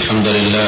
الحمد لله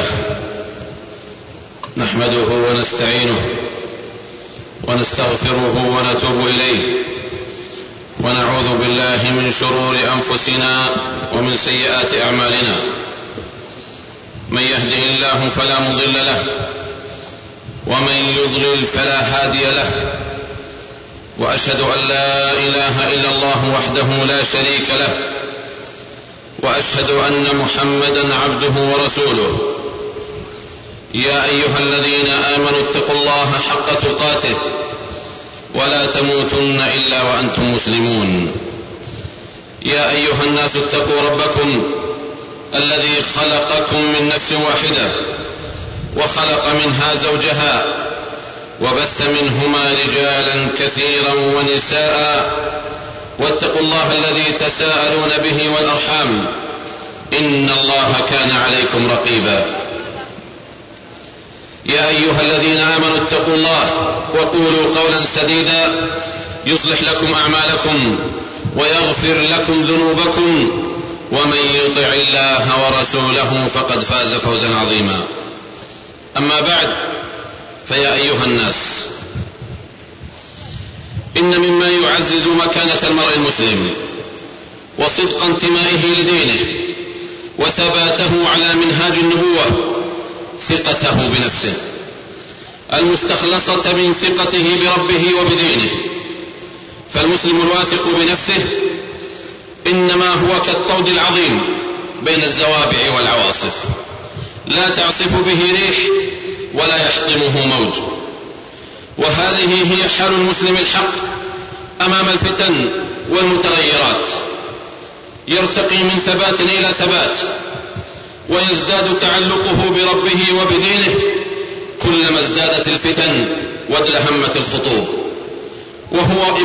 نحمده ونستعينه ونستغفره ونتوب إليه ونعوذ بالله من شرور أنفسنا ومن سيئات أعمالنا. من يهده الله فلا مضل له ومن يضلل فلا هادي له، وأشهد أن لا إله إلا الله وحده لا شريك له، وأشهد أن محمدا عبده ورسوله. يا أيها الذين آمنوا اتقوا الله حق تقاته ولا تموتن إلا وأنتم مسلمون. يا أيها الناس اتقوا ربكم الذي خلقكم من نفس واحدة وخلق منها زوجها وبث منهما رجالا كثيرا ونساء، واتقوا الله الذي تساءلون به والأرحام إن الله كان عليكم رقيبا. يا أيها الذين آمنوا اتقوا الله وقولوا قولا سديدا يصلح لكم أعمالكم ويغفر لكم ذنوبكم، ومن يطع الله ورسوله فقد فاز فوزا عظيما. أما بعد، فيا أيها الناس، إن مما يعزز مكانة المرء المسلم وصدق انتمائه لدينه وثباته على منهاج النبوة ثقته بنفسه المستخلصة من ثقته بربه وبدينه. فالمسلم الواثق بنفسه إنما هو كالطود العظيم بين الزوابع والعواصف، لا تعصف به ريح ولا يحطمه موج. وهذه هي حال المسلم الحق أمام الفتن والمتغيرات، يرتقي من ثبات إلى ثبات، ويزداد تعلقه بربه وبدينه كلما ازدادت الفتن وازدهمت الخطوب. وهو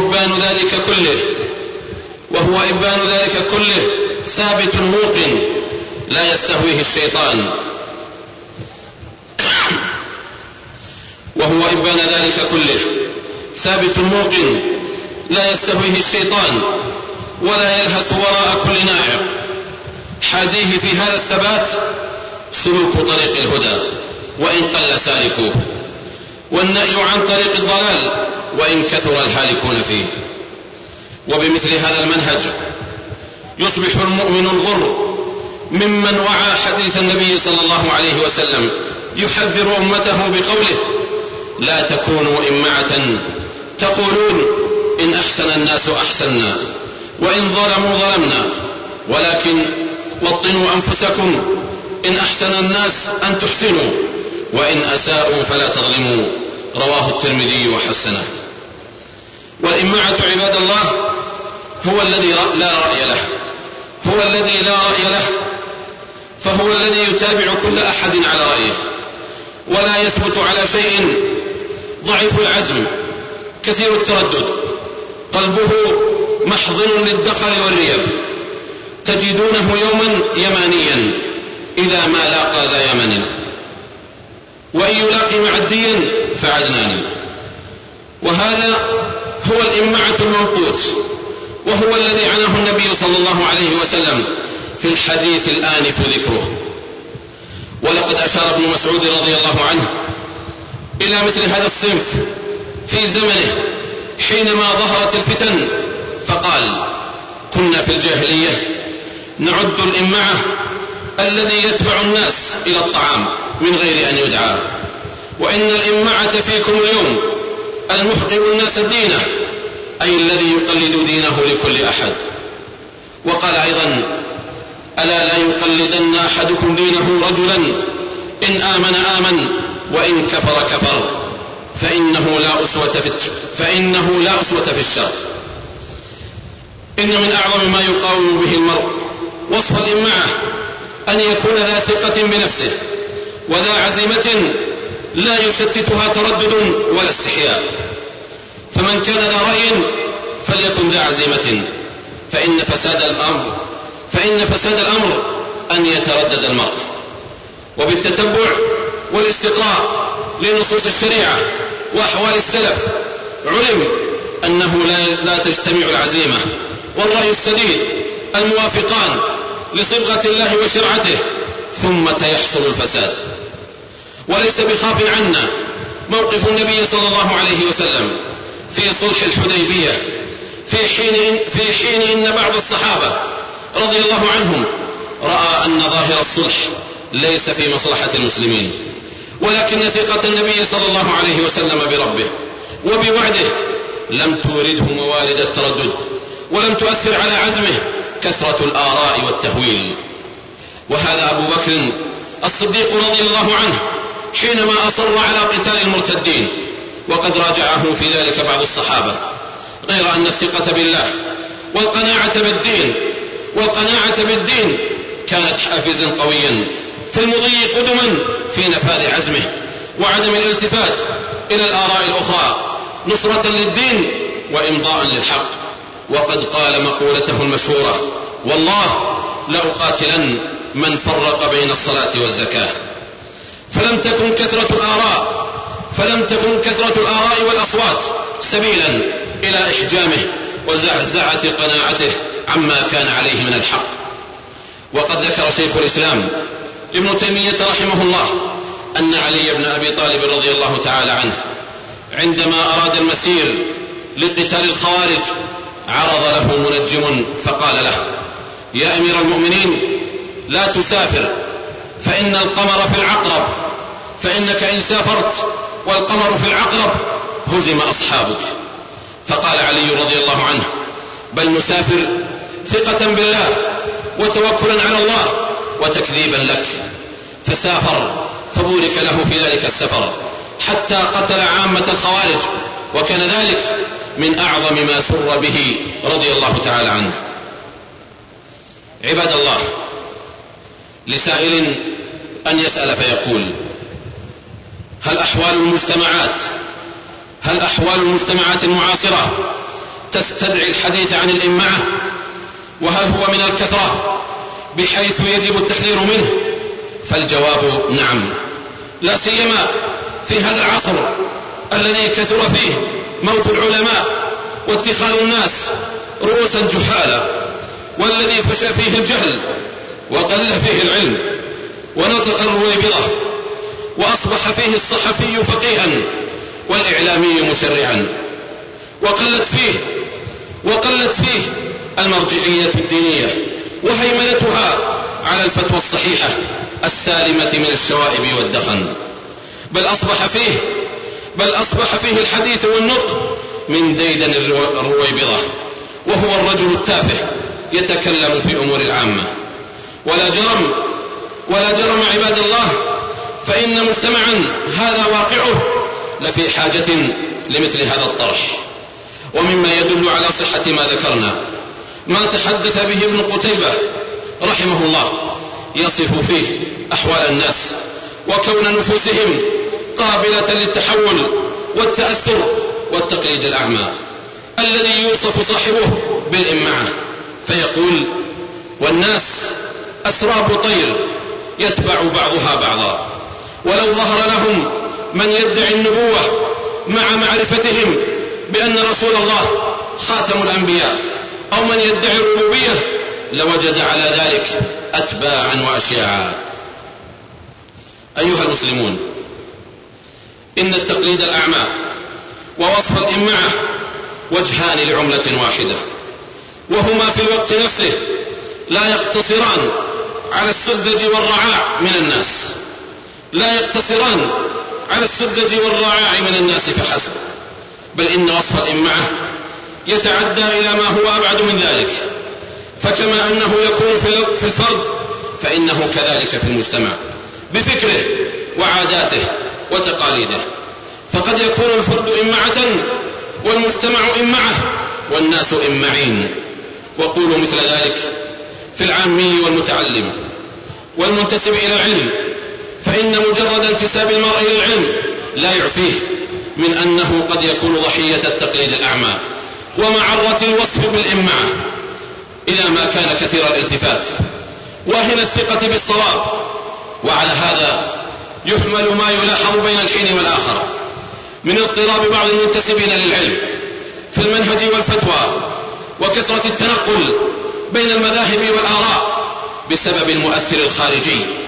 إبان ذلك كله ثابت موقن لا يستهويه الشيطان. وهو إبان ذلك كله ثابت موقن لا يستهويه الشيطان ولا يلهث وراء كل ناعق. حاديه في هذا الثبات سلوك طريق الهدى وإن قل سالكوه، والنأي عن طريق الضلال وإن كثر الهالكون فيه. وبمثل هذا المنهج يصبح المؤمن الغر ممن وعى حديث النبي صلى الله عليه وسلم يحذر أمته بقوله: لا تكونوا إمعة تقولون إن أحسن الناس أحسنا وإن ظلموا ظلمنا، ولكن وطنوا أنفسكم إن أحسن الناس أن تحسنوا وإن أساءوا فلا تظلموا. رواه الترمذي وحسنه. والإماعة عباد الله هو الذي لا رأي له، فهو الذي يتابع كل أحد على رأيه ولا يثبت على شيء، ضعيف العزم كثير التردد، قلبه محضن للدخل والريب. تجدونه يوما يمانيا إذا ما لاقى ذا يمن، وإن يلاقي معديا فعدنان. وهذا هو الإمعة الموقوت، وهو الذي عناه النبي صلى الله عليه وسلم في الحديث الآنف ذكره. ولقد أشار ابن مسعود رضي الله عنه إلى مثل هذا الصنف في زمنه حينما ظهرت الفتن، فقال: كنا في الجاهلية نعد الإمعة الذي يتبع الناس إلى الطعام من غير أن يدعى، وإن الإمعة فيكم اليوم المحقر الناس دينه، أي الذي يقلد دينه لكل أحد. وقال أيضا: ألا لا يقلدن أحدكم دينه رجلا إن آمن وإن كفر كفر، فإنه لا أسوة في الشر. إن من أعظم ما يقاوم به المرء وصف الإمعة أن يكون ذا ثقة بنفسه وذا عزيمة لا يشتتها تردد ولا استحياء. فمن كان ذا رأي فليكن ذا عزيمة، فإن فساد الأمر أن يتردد المرء. وبالتتبع والاستقراء لنصوص الشريعة وأحوال السلف علم أنه لا تجتمع العزيمة والرأي السديد الموافقان لصبغة الله وشرعته ثم يحصل الفساد. وليس بخاف عنا موقف النبي صلى الله عليه وسلم في صلح الحديبية في حين إن بعض الصحابة رضي الله عنهم رأى أن ظاهر الصلح ليس في مصلحة المسلمين، ولكن ثقة النبي صلى الله عليه وسلم بربه وبوعده لم تورده موارد التردد، ولم تؤثر على عزمه كثرة الآراء والتهويل. وهذا أبو بكر الصديق رضي الله عنه حينما أصر على قتال المرتدين، وقد راجعه في ذلك بعض الصحابة، غير أن الثقة بالله والقناعة بالدين كانت حافزا قويا في المضي قدما في نفاذ عزمه وعدم الالتفات إلى الآراء الأخرى، نصرة للدين وإمضاء للحق. وقد قال مقولته المشهورة: والله لأقاتلن من فرق بين الصلاة والزكاة. فلم تكن كثرة الآراء والأصوات سبيلا إلى إحجامه وزعزعة قناعته عما كان عليه من الحق. وقد ذكر شيخ الإسلام ابن تيمية رحمه الله أن علي بن أبي طالب رضي الله تعالى عنه عندما أراد المسير لقتال الخوارج عرض له منجم فقال له: يا أمير المؤمنين، لا تسافر فإن القمر في العقرب، فإنك إن سافرت والقمر في العقرب هزم أصحابك. فقال علي رضي الله عنه: بل نسافر ثقة بالله وتوكلا على الله وتكذيبا لك. فسافر فبورك له في ذلك السفر حتى قتل عامة الخوارج، وكان ذلك من أعظم ما سر به رضي الله تعالى عنه. عباد الله، لسائل أن يسأل فيقول: هل أحوال المجتمعات المعاصرة تستدعي الحديث عن الإمعة؟ وهل هو من الكثرة بحيث يجب التحذير منه؟ فالجواب نعم، لا سيما في هذا العصر الذي كثر فيه موت العلماء واتخاذ الناس رؤوسا جهالا، والذي فشى فيه الجهل وقل فيه العلم ونطق الرويبضة، وأصبح فيه الصحفي فقيها والإعلامي مشرعا، وقلت فيه المرجعية الدينية وهيمنتها على الفتوى الصحيحة السالمة من الشوائب والدخن، بل أصبح فيه الحديث والنطق من ديدن الرويبضة، وهو الرجل التافه يتكلم في أمور العامة. ولا جرم عباد الله، فإن مجتمعا هذا واقعه لفي حاجة لمثل هذا الطرح. ومما يدل على صحة ما ذكرنا ما تحدث به ابن قتيبة رحمه الله، يصف فيه أحوال الناس وكون نفوسهم قابلة للتحول والتأثر والتقليد الأعمى الذي يوصف صاحبه بالإمعة، فيقول: والناس أسراب طير يتبع بعضها بعضا، ولو ظهر لهم من يدعي النبوة مع معرفتهم بأن رسول الله خاتم الأنبياء، أو من يدعي الربوبية، لوجد على ذلك أتباعا وأشياعا. أيها المسلمون، إن التقليد الأعمى ووصف الإمعة وجهان لعملة واحدة، وهما في الوقت نفسه لا يقتصران على السذج والرعاع من الناس فحسب، بل إن وصف الإمعة يتعدى إلى ما هو أبعد من ذلك. فكما أنه يكون في الفرد، فإنه كذلك في المجتمع بفكره وعاداته وتقاليده. فقد يكون الفرد إمعة والمجتمع إمعة والناس إمعين. وقولوا مثل ذلك في العامي والمتعلم والمنتسب إلى العلم، فإن مجرد انتساب المرء إلى العلم لا يعفيه من أنه قد يكون ضحية التقليد الأعمى ومعرة الوصف بالإمعة إذا ما كان كثير الالتفات واهن الثقة بالصواب. وعلى هذا يحمل ما يلاحظ بين الحين والآخر من اضطراب بعض المنتسبين للعلم في المنهج والفتوى، وكثرة التنقل بين المذاهب والآراء بسبب المؤثر الخارجي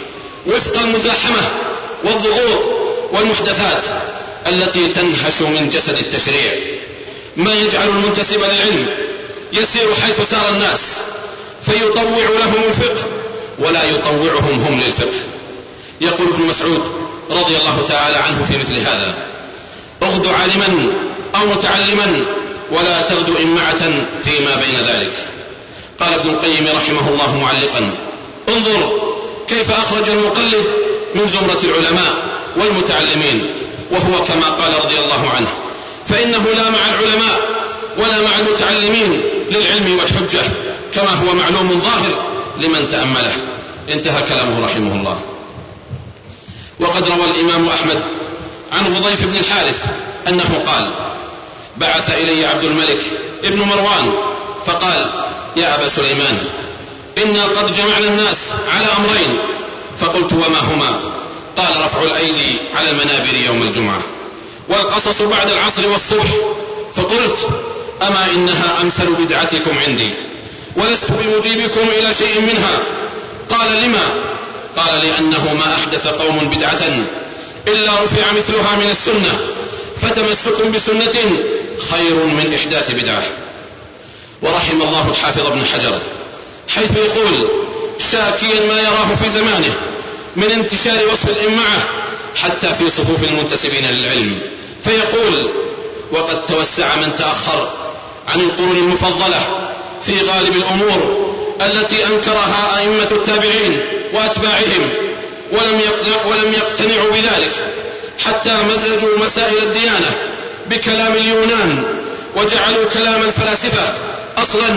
وفق المزاحمة والضغوط والمحدثات التي تنهش من جسد التشريع، ما يجعل المنتسب للعلم يسير حيث سار الناس فيطوع لهم الفقه ولا يطوعهم هم للفقه. يقول ابن مسعود رضي الله تعالى عنه في مثل هذا: اغد عالما أو متعلما ولا تغد إمعة فيما بين ذلك. قال ابن القيم رحمه الله معلقا: انظر كيف أخرج المقلد من زمرة العلماء والمتعلمين، وهو كما قال رضي الله عنه: فإنه لا مع العلماء ولا مع المتعلمين للعلم والحجة، كما هو معلوم ظاهر لمن تأمله. انتهى كلامه رحمه الله. وقد روى الإمام أحمد عن غضيف بن الحارث أنه قال: بعث إلي عبد الملك ابن مروان فقال: يا أبا سليمان، إنا قد جمعنا الناس على أمرين. فقلت: وما هما؟ قال: رفع الأيدي على المنابر يوم الجمعة، والقصص بعد العصر والصبح. فقلت: أما إنها أمثل بدعتكم عندي، ولست بمجيبكم إلى شيء منها. قال: لما؟ قال: لأنه ما أحدث قوم بدعة إلا رفع مثلها من السنة، فتمسك بسنة خير من إحداث بدعة. ورحم الله الحافظ ابن حجر حيث يقول شاكيا ما يراه في زمانه من انتشار وصف الإمعة حتى في صفوف المنتسبين للعلم، فيقول: وقد توسع من تأخر عن القرون المفضلة في غالب الأمور التي أنكرها أئمة التابعين وأتباعهم، ولم يقتنعوا بذلك، حتى مزجوا مسائل الديانة بكلام اليونان، وجعلوا كلام الفلاسفة أصلا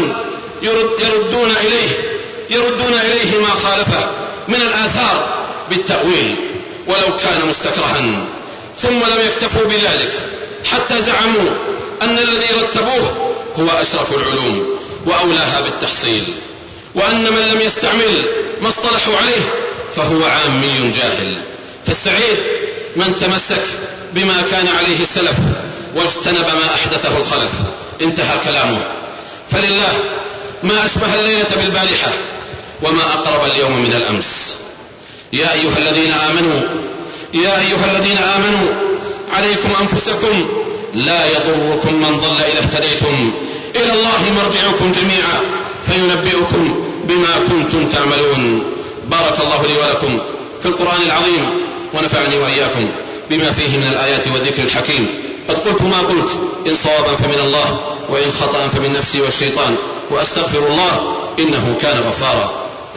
يردون إليه ما خالفه من الآثار بالتأويل ولو كان مستكرها. ثم لم يكتفوا بذلك حتى زعموا أن الذي رتبوه هو أشرف العلوم وأولاها بالتحصيل، وأن من لم يستعمل ما اصطلحوا عليه فهو عامي جاهل. فالسعيد من تمسك بما كان عليه السلف واجتنب ما أحدثه الخلف. انتهى كلامه. فلله ما أشبه الليلة بالبارحة وما أقرب اليوم من الأمس. يا أيها الذين آمنوا عليكم أنفسكم لا يضركم من ضل إذا اهتديتم، إلى الله مرجعكم جميعا فينبئكم بما كنتم تعملون. بارك الله لي ولكم في القرآن العظيم، ونفعني وإياكم بما فيه من الآيات والذكر الحكيم. قد قلت ما قلت، إن صوابا فمن الله وإن خطأ فمن نفسي والشيطان، وأستغفر الله إنه كان غفارا.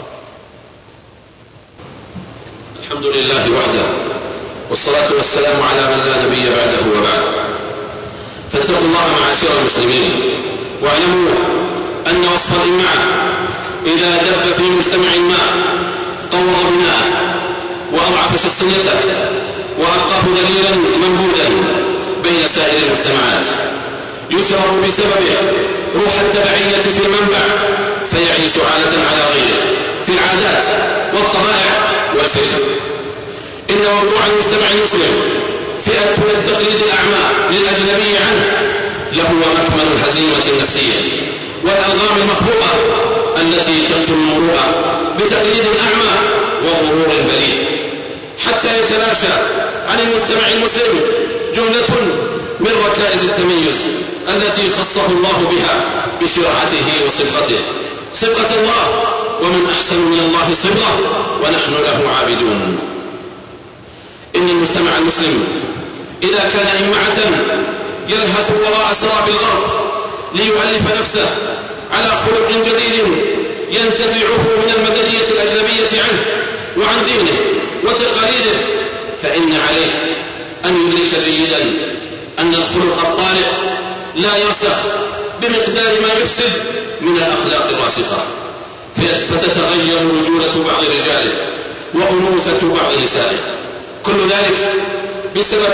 الحمد لله وحده، والصلاة والسلام على من لا نبي بعده وبعد. فاتقوا الله معاشر المسلمين، واعلموا أن وصف الإمعة إذا دب في مجتمع ما قوض بناءه وأضعف شخصيته وأبقاه دليلا منبوذا بين سائر المجتمعات، يشعر بسببه روح التبعية في المنبع فيعيش عادة على غيره في العادات والطبائع والفكر. إن وقوع المجتمع المسلم فئة من التقليد الأعمى للأجنبي عنه لهو أكمل الهزيمة النفسية والألغام المخبوءة التي تقتل المروءة بتقليد أعمى وغرور بليد، حتى يتلاشى عن المجتمع المسلم جملة من ركائز التميز التي خصه الله بها بشرعته وصبغته. صبغة الله، ومن أحسن من الله صبغة، ونحن له عابدون. إن المجتمع المسلم إذا كان إمعة يلهث وراء سراب الغرب ليؤلف نفسه على خلق جديد ينتزعه من المدنية الأجنبية عنه وعن دينه وتقاليده، فإن عليه أن يدرك جيدا أن الخلق الطارئ لا يرسخ بمقدار ما يفسد من الأخلاق الراسخة، فتتغير رجولة بعض رجاله وأنوثة بعض نسائه. كل ذلك بسبب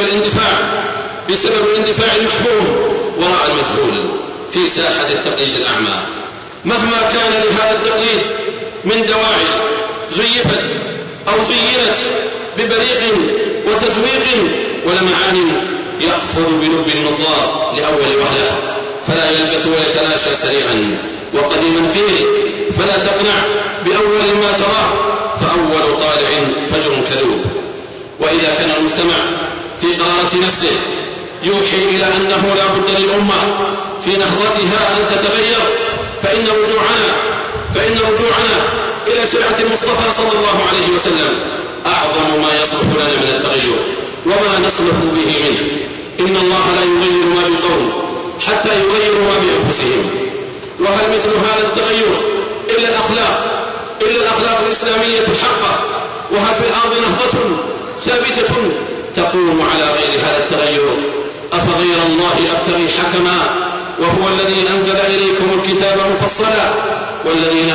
الاندفاع المحبوب وراء المجهول في ساحة التقليد الأعمى. مهما كان لهذا التقليد من دواعي زيفت أو زينت ببريق وتزويق ولمعان يأخذ بلب النظار لأول وهلة فلا يلبث ويتلاشى سريعا. وقديما قيل: فلا تقنع بأول ما تراه فأول طالع فجر كذوب. وإذا كان المجتمع في قرارة نفسه يوحي إلى أنه لا بد للأمة في نهضتها أن تتغير، فإن رجوعنا إلى شريعة المصطفى صلى الله عليه وسلم أعظم ما يصلح لنا من التغير وما نصلح به منه. إن الله لا يغير ما بقوم حتى يغيروا ما بأنفسهم. وهل مثل هذا التغير إلا الأخلاق الإسلامية الحقة؟ وهل في الأرض نهضة ثابتة تقوم على غير هذا التغير؟ أفغير الله أبتغي حكما وهو الذي أنزل إليكم الكتاب مفصلا والذين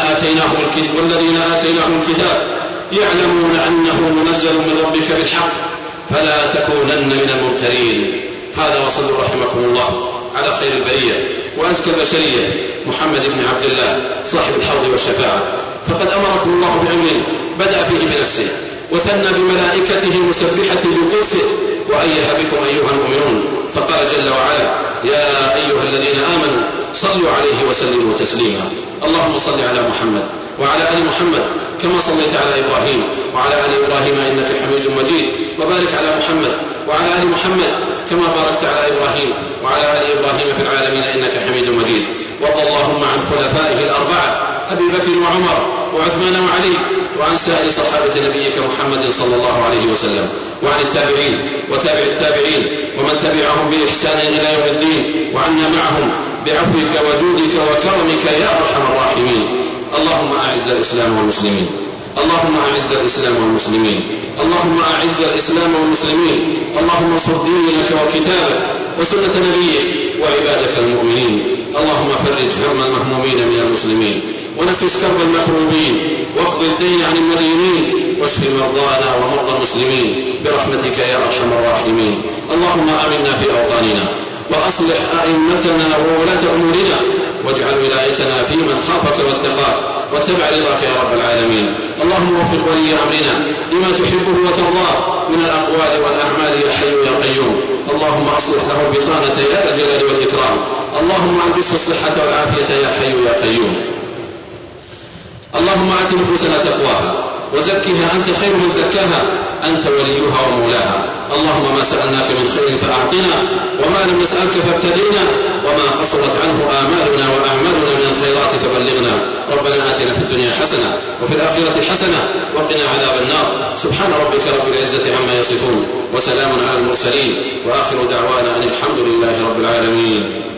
آتيناهم الكتاب يعلمون أنه منزل من ربك بالحق فلا تكونن من الممترين. هذا وصلوا رحمكم الله على خير البرية وأزكى البشرية محمد بن عبد الله صاحب الحوض والشفاعة. فقد أمركم الله بأمر بدأ فيه بنفسه وثنى بملائكته المسبحة بقدسه وأيه بكم أيها المؤمنون، فقال جل وعلا: يا أيها الذين آمنوا صلوا عليه وسلموا تسليما. اللهم صل على محمد وعلى آل محمد كما صليت على إبراهيم وعلى آل إبراهيم إنك حميد مجيد، وبارك على محمد وعلى آل محمد كما باركت على إبراهيم وعلى آل إبراهيم في العالمين إنك حميد مجيد. وارض اللهم عن خلفائه الأربعة أبي بكر وعمر وعثمان وعلي وعن سائر صحابة نبيك محمد صلى الله عليه وسلم وعن التابعين وتابع التابعين ومن تبعهم بإحسان إلى يوم الدين وعنا معهم بعفوك وجودك وكرمك يا أرحم الراحمين. اللهم أعز الإسلام والمسلمين، اللهم أعز الإسلام والمسلمين، اللهم أعز الإسلام والمسلمين، اللهم انصر دينك وكتابك وسنة نبيك وعبادك المؤمنين. اللهم فرج هم المهمومين من المسلمين ونفس كرب المكروبين واقض الدين عن المدينين واشف مرضانا ومرضى المسلمين برحمتك يا أرحم الراحمين. اللهم آمنا في أوطاننا وأصلح أئمتنا وولاة أمورنا واجعل ولايتنا في من خافك واتقاك واتبع رضاك يا رب العالمين. اللهم وفق ولي أمرنا لما تحبه وترضاه من الأقوال والأعمال يا حي يا قيوم. اللهم أصلح له البطانة يا ذا الجلال والإكرام. اللهم ألبسه الصحة والعافية يا حي يا قيوم. اللهم آت نفوسنا تقواها وزكها أنت خير من زكاها أنت وليها ومولاها. اللهم ما سألناك من خير فأعطنا وما لم نسألك فابتدينا وما قصرت عنه آمالنا وأعمالنا من الخيرات فبلغنا. ربنا آتنا في الدنيا حسنة وفي الآخرة حسنة وقنا عذاب النار. سبحان ربك رب العزة عما يصفون وسلام على المرسلين وآخر دعوانا أن الحمد لله رب العالمين.